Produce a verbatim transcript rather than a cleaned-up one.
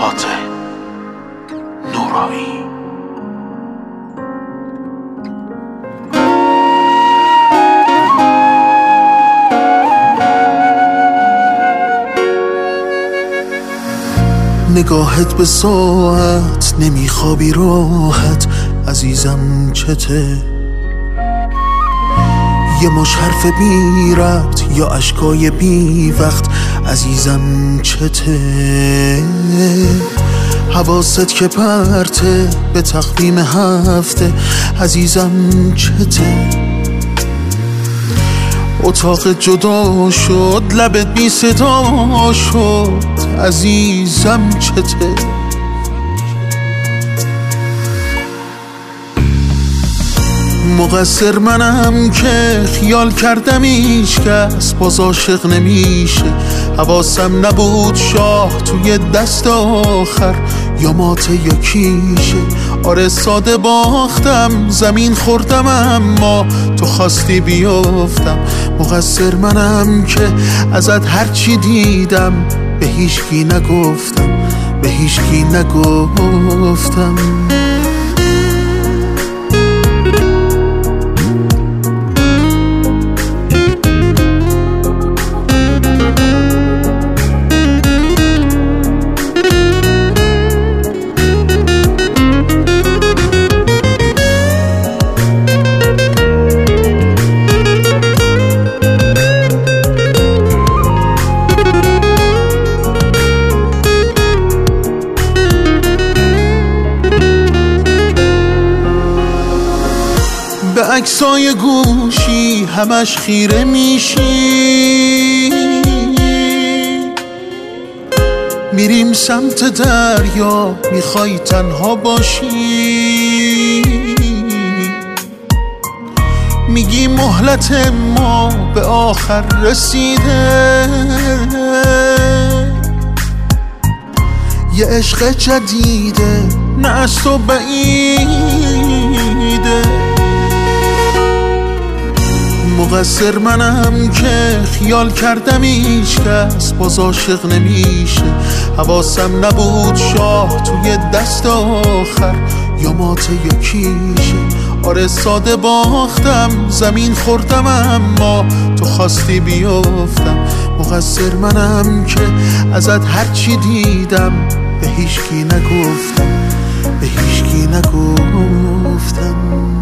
فاتح نورایی. نگاهت به ساعت نمیخوابی راحت عزیزم چته؟ یه مش حرف بی ربط یا اشکای بی وقت عزیزم چته؟ حواست که پرته به تقویم هفته عزیزم چته؟ اتاق جدا شد لبت بی صدا شد عزیزم چته؟ مقصر منم که خیال کردم هیچ کس باز عاشق نمیشه. حواسم نبود شاه توی دست آخر یا ماته یا کیشه. آره ساده باختم زمین خوردم اما تو خواستی بیافتم. مقصر منم که ازت هرچی دیدم به هیچکی نگفتم به هیچکی نگفتم. به عکسای گوشی همش خیره میشی. میریم سمت دریا میخوای تنها باشی. میگی مهلت ما به آخر رسیده. یه عشق جدیده نه از تو بعیده. مقصر منم که خیال کردم هیچ کس باز عاشق نمیشه. حواسم نبود شاه توی دست آخر یا ماته یا کیشه. آره ساده باختم زمین خوردم اما تو خواستی بیافتم. مقصر منم که ازت هرچی دیدم به هیچکی نگفتم به هیچکی نگفتم.